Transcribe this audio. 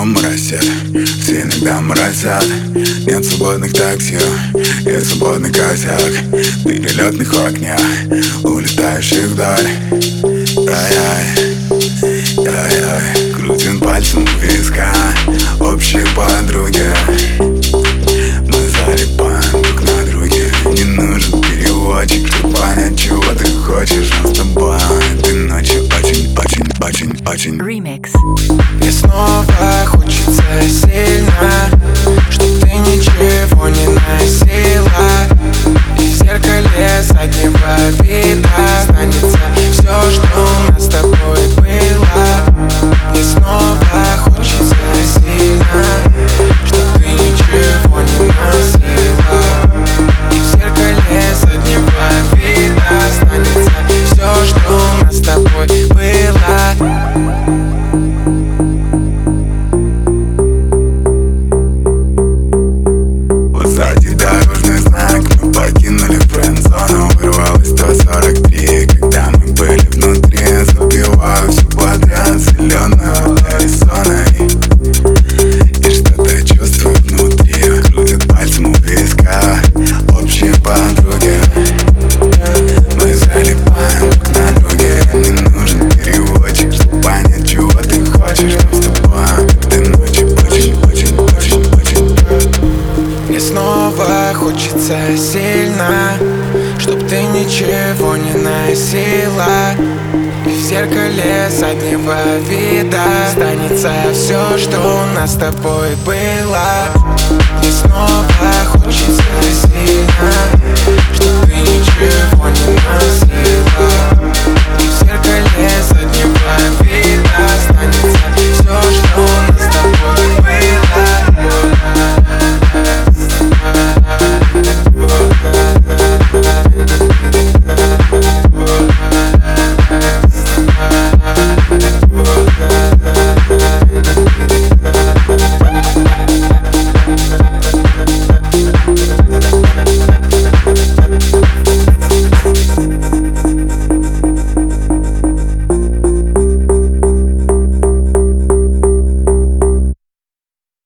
дом рассет, все иногда моросят. Нет свободных такси, есть свободный косяк. В перелетных огнях, улетающих вдаль. Ай-яй, крутим пальцем у виска, общие подруги. Мы залипаем друг на друге. Не нужен переводчик, чтобы понять, чего ты хочешь. Но с тобой этой ночью очень Remix. Мне снова хочется сильно, чтоб ты ничего не носила. И в зеркале заднего вида останется все, что у нас с тобой было. Мне снова хочется сильно, чтоб ты ничего не носила. И в зеркале заднего вида останется все, что у нас с тобой было. Сзади дорожный знак, мы покинули френд-зону. Вырвалось 143, когда мы были внутри. Запиваю все подряд зеленую Аризоной. И что-то чувствую внутри, крутят пальцем у виска, общие подруги. Мы залипаем друг на друге. Не нужен переводчик, чтобы понять, чего ты хочешь. Но с тобой этой ночью очень. Мне снова хочется сильно, чтоб ты ничего не носила. И в зеркале заднего вида останется все, что у нас с тобой было. Мне снова хочется